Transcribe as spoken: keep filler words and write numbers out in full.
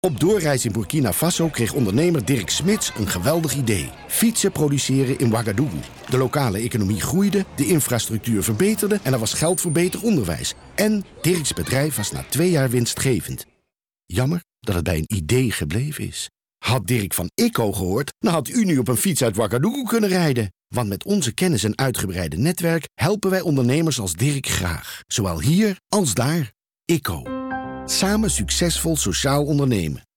Op doorreis in Burkina Faso kreeg ondernemer Dirk Smits een geweldig idee. Fietsen produceren in Ouagadougou. De lokale economie groeide, de infrastructuur verbeterde en er was geld voor beter onderwijs. En Dirks bedrijf was na twee jaar winstgevend. Jammer dat het bij een idee gebleven is. Had Dirk van ICO gehoord, dan had u nu op een fiets uit Ouagadougou kunnen rijden. Want met onze kennis en uitgebreide netwerk helpen wij ondernemers als Dirk graag. Zowel hier als daar. ICO. Samen succesvol sociaal ondernemen.